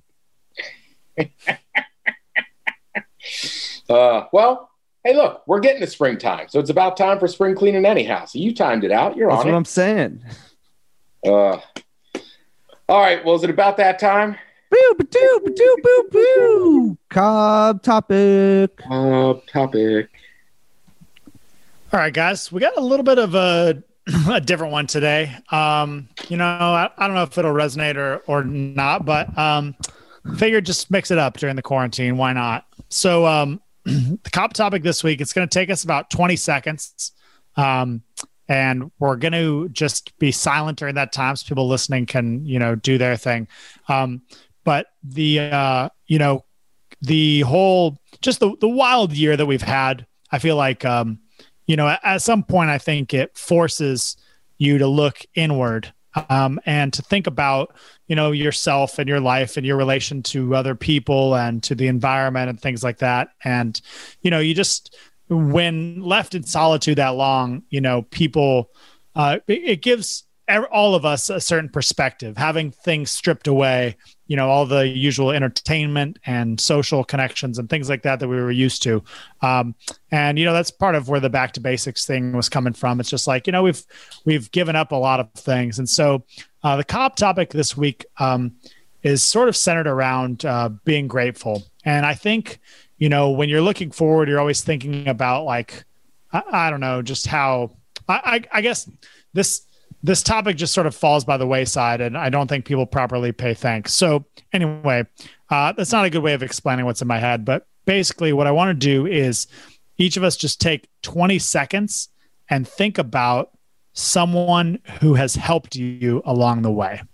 Well, hey, look, we're getting to springtime, so it's about time for spring cleaning anyhow. So you timed it out. You're That's on it. That's what I'm saying. All right. Well, is it about that time? Boo, ba-doo, ba-doo, boo, boo. Cobb topic. Topic. All right, guys, we got a little bit of a different one today. I don't know if it'll resonate or not, but figured just mix it up during the quarantine. Why not? So the cop topic this week, it's going to take us about 20 seconds. And we're going to just be silent during that time so people listening can, do their thing. But the whole, just the wild year that we've had, I feel like, at some point, I think it forces you to look inward and to think about, yourself and your life and your relation to other people and to the environment and things like that. And, you just, when left in solitude that long, people, it gives all of us a certain perspective, having things stripped away, all the usual entertainment and social connections and things like that we were used to. And, that's part of where the back to basics thing was coming from. It's just like, we've given up a lot of things. And so the cop topic this week is sort of centered around being grateful. And I think, when you're looking forward, you're always thinking about like, I don't know, just how I guess this topic just sort of falls by the wayside, and I don't think people properly pay thanks. So anyway, that's not a good way of explaining what's in my head, but basically what I want to do is each of us just take 20 seconds and think about someone who has helped you along the way.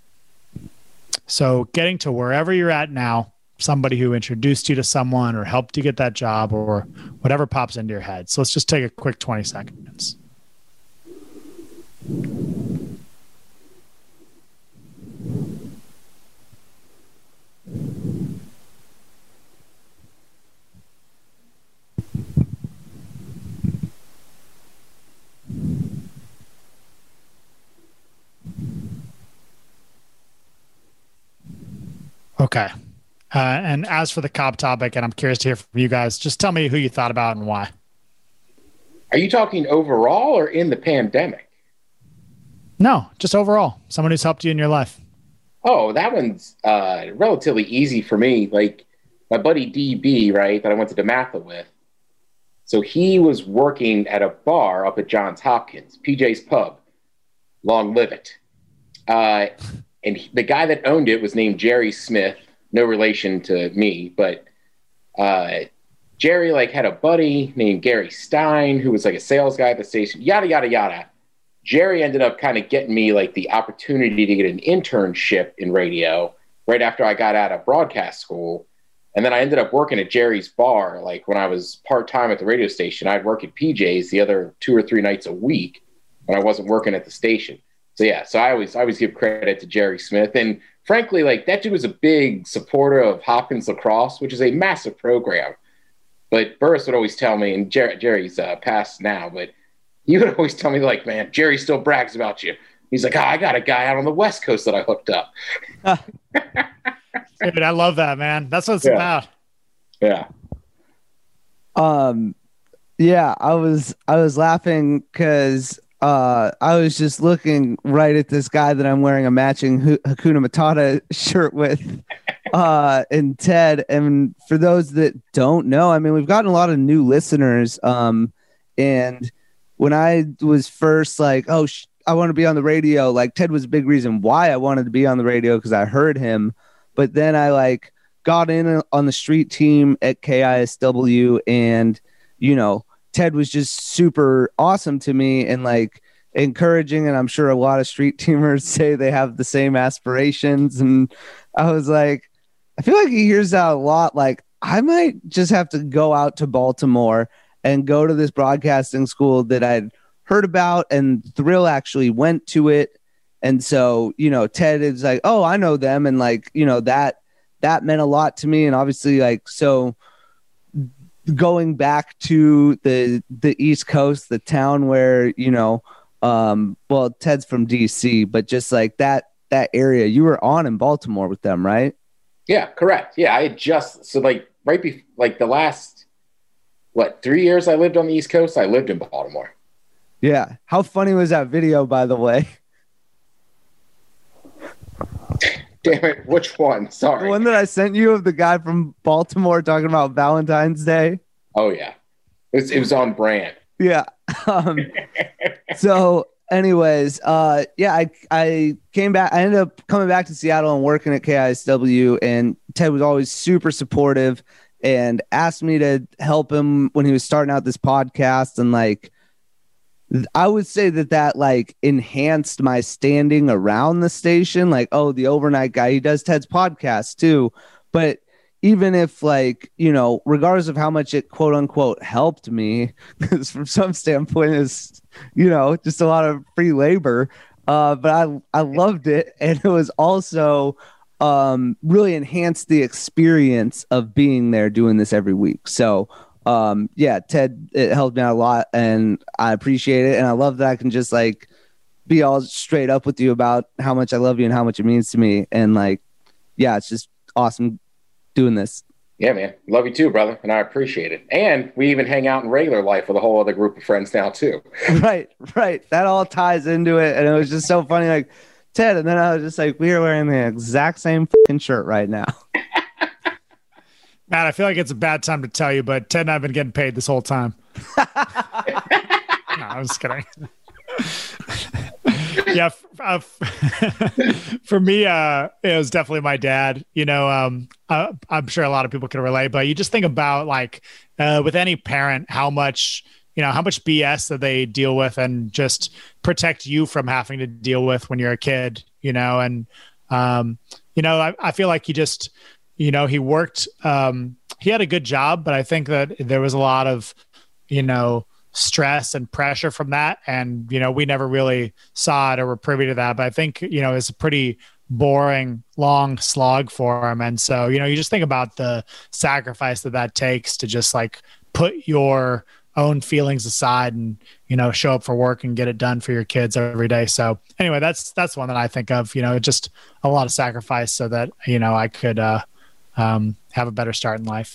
So getting to wherever you're at now, somebody who introduced you to someone or helped you get that job or whatever pops into your head. So let's just take a quick 20 seconds. Okay. And as for the cop topic, and I'm curious to hear from you guys, just tell me who you thought about and why. Are you talking overall or in the pandemic? No, just overall. Someone who's helped you in your life. Oh, that one's relatively easy for me. Like my buddy DB, right, that I went to DeMatha with. So he was working at a bar up at Johns Hopkins, PJ's Pub. Long live it. And the guy that owned it was named Jerry Smith. No relation to me, but Jerry had a buddy named Gary Stein, who was like a sales guy at the station, yada, yada, yada. Jerry ended up kind of getting me the opportunity to get an internship in radio right after I got out of broadcast school. And then I ended up working at Jerry's bar. When I was part-time at the radio station, I'd work at PJ's the other 2 or 3 nights a week when I wasn't working at the station. So yeah, so I always give credit to Jerry Smith. And frankly, that dude was a big supporter of Hopkins lacrosse, which is a massive program. But Burris would always tell me, and Jerry's passed now, but he would always tell me, man, Jerry still brags about you. He's like, I got a guy out on the West Coast that I hooked up. Dude, I love that, man. That's what it's about. Yeah. Yeah, I was laughing because I was just looking right at this guy that I'm wearing a matching Hakuna Matata shirt with, and Ted. And for those that don't know, I mean, we've gotten a lot of new listeners. And when I was first I want to be on the radio, Ted was a big reason why I wanted to be on the radio because I heard him. But then I got in on the street team at KISW, and Ted was just super awesome to me and encouraging. And I'm sure a lot of street teamers say they have the same aspirations. And I was I feel like he hears that a lot. I might just have to go out to Baltimore and go to this broadcasting school that I'd heard about, and Thrill actually went to it. And so, Ted is oh, I know them. And that meant a lot to me. And obviously so going back to the East Coast, the town where, well, Ted's from DC, but just that area you were on in Baltimore with them, right? Yeah, correct. Yeah. I had just, right before, the last, 3 years I lived on the East Coast, I lived in Baltimore. Yeah. How funny was that video, by the way? Damn it. Which one? Sorry. The one that I sent you of the guy from Baltimore talking about Valentine's Day. Oh, yeah. It was on brand. Yeah. So anyways, yeah, I came back. I ended up coming back to Seattle and working at KISW, and Ted was always super supportive and asked me to help him when he was starting out this podcast. And like, I would say that like enhanced my standing around the station. Like, oh, the overnight guy, he does Ted's podcast too. But even if, like, you know, regardless of how much it quote unquote helped me, because from some standpoint it's, you know, just a lot of free labor. But I loved it. And it was also really enhanced the experience of being there doing this every week. So yeah, Ted, it helped me out a lot and I appreciate it. And I love that I can just like be all straight up with you about how much I love you and how much it means to me. And like, yeah, it's just awesome doing this. Yeah, man. Love you too, brother. And I appreciate it. And we even hang out in regular life with a whole other group of friends now too. Right. That all ties into it. And it was just so funny. Like, Ted, and then I was just like, we are wearing the exact same fucking shirt right now. Matt, I feel like it's a bad time to tell you, but Ted and I have been getting paid this whole time. No, I'm just kidding. Yeah, for me, it was definitely my dad. You know, I'm sure a lot of people can relate, but you just think about like with any parent, how much BS that they deal with and just protect you from having to deal with when you're a kid. You know, and you know, I feel like he just, you know, he worked. He had a good job, but I think that there was a lot of, you know, stress and pressure from that. And, you know, we never really saw it or were privy to that. But I think, you know, it's a pretty boring, long slog for him. And so, you know, you just think about the sacrifice that takes to just like put your own feelings aside and, you know, show up for work and get it done for your kids every day. So anyway, that's one that I think of, you know, just a lot of sacrifice so that, you know, I could have a better start in life.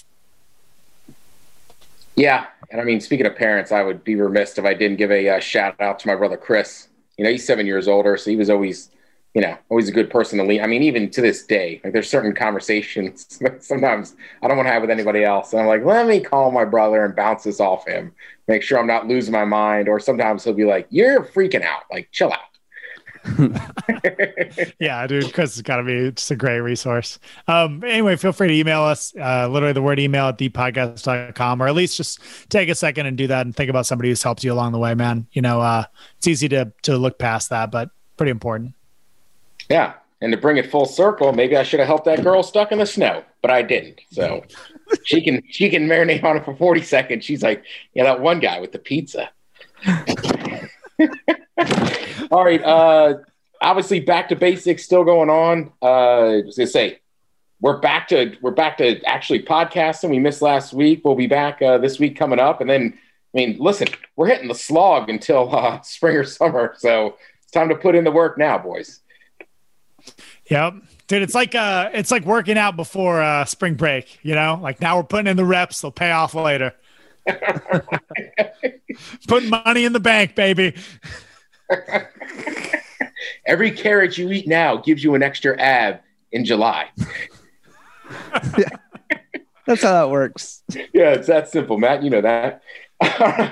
Yeah. And I mean, speaking of parents, I would be remiss if I didn't give a shout out to my brother, Chris. You know, he's 7 years older. So he was always, you know, always a good person to lean. I mean, even to this day, like there's certain conversations that sometimes I don't want to have with anybody else. And I'm like, let me call my brother and bounce this off him, make sure I'm not losing my mind. Or sometimes he'll be like, you're freaking out, like chill out. Yeah, dude, Chris has got to be just a great resource. Anyway, feel free to email us, literally the word email at thepodcast.com, or at least just take a second and do that and think about somebody who's helped you along the way, man. You know, it's easy to look past that, but pretty important. Yeah. And to bring it full circle, maybe I should have helped that girl stuck in the snow, but I didn't. So she can marinate on it for 40 seconds. She's like, yeah, that one guy with the pizza. All right. Obviously back to basics still going on. I was gonna say we're back to actually podcasting. We missed last week. We'll be back this week coming up. And then, I mean, listen, we're hitting the slog until spring or summer. So it's time to put in the work now, boys. Yep. Dude, it's like working out before spring break, you know, like now we're putting in the reps. They'll pay off later. Putting money in the bank, baby. Every carrot you eat now gives you an extra ab in July. Yeah. That's how that works. Yeah, it's that simple, Matt. You know that. All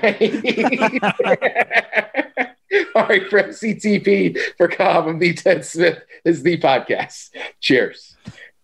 right. All right, for MCTP, for Cobb, I'm the Ted Smith. This is the podcast. Cheers.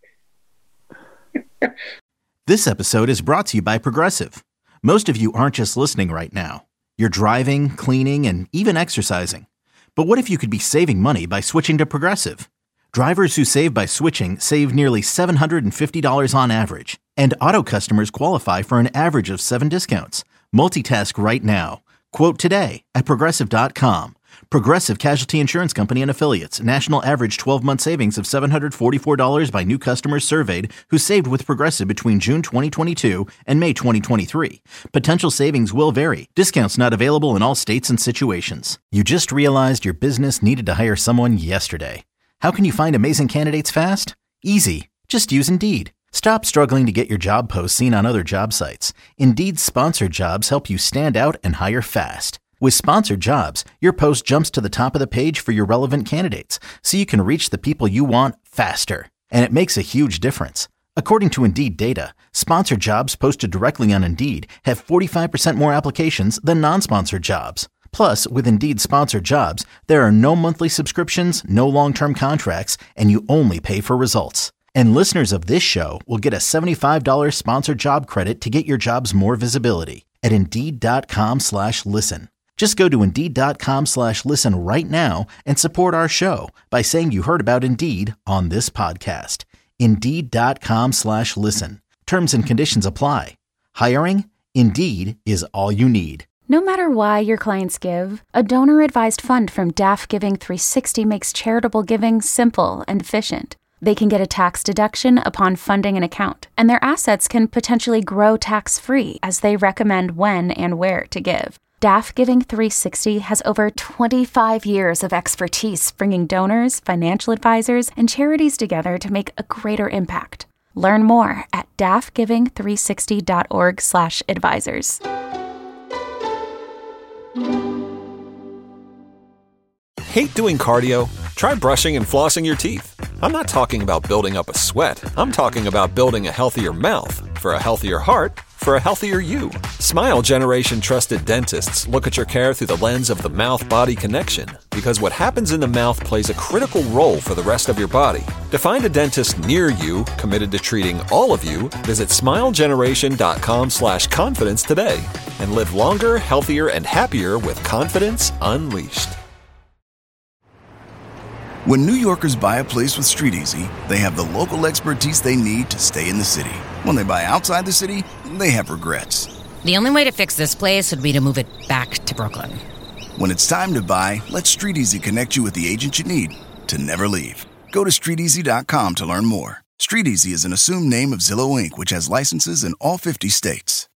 This episode is brought to you by Progressive. Most of you aren't just listening right now. You're driving, cleaning, and even exercising. But what if you could be saving money by switching to Progressive? Drivers who save by switching save nearly $750 on average. And auto customers qualify for an average of 7 discounts. Multitask right now. Quote today at Progressive.com. Progressive Casualty Insurance Company and Affiliates. National average 12-month savings of $744 by new customers surveyed who saved with Progressive between June 2022 and May 2023. Potential savings will vary. Discounts not available in all states and situations. You just realized your business needed to hire someone yesterday. How can you find amazing candidates fast? Easy. Just use Indeed. Stop struggling to get your job posts seen on other job sites. Indeed's sponsored jobs help you stand out and hire fast. With Sponsored Jobs, your post jumps to the top of the page for your relevant candidates, so you can reach the people you want faster. And it makes a huge difference. According to Indeed data, sponsored jobs posted directly on Indeed have 45% more applications than non-sponsored jobs. Plus, with Indeed Sponsored Jobs, there are no monthly subscriptions, no long-term contracts, and you only pay for results. And listeners of this show will get a $75 sponsored job credit to get your jobs more visibility at Indeed.com/listen. Just go to Indeed.com/listen right now and support our show by saying you heard about Indeed on this podcast. Indeed.com/listen. Terms and conditions apply. Hiring? Indeed is all you need. No matter why your clients give, a donor-advised fund from DAF Giving 360 makes charitable giving simple and efficient. They can get a tax deduction upon funding an account, and their assets can potentially grow tax-free as they recommend when and where to give. DAF Giving 360 has over 25 years of expertise bringing donors, financial advisors, and charities together to make a greater impact. Learn more at dafgiving360.org/advisors. Hate doing cardio? Try brushing and flossing your teeth. I'm not talking about building up a sweat. I'm talking about building a healthier mouth for a healthier heart for a healthier you. Smile Generation trusted dentists look at your care through the lens of the mouth-body connection, because what happens in the mouth plays a critical role for the rest of your body. To find a dentist near you committed to treating all of you, visit smilegeneration.com/confidence today and live longer, healthier, and happier with confidence unleashed. When New Yorkers buy a place with StreetEasy, they have the local expertise they need to stay in the city. When they buy outside the city, they have regrets. The only way to fix this place would be to move it back to Brooklyn. When it's time to buy, let StreetEasy connect you with the agent you need to never leave. Go to StreetEasy.com to learn more. StreetEasy is an assumed name of Zillow Inc., which has licenses in all 50 states.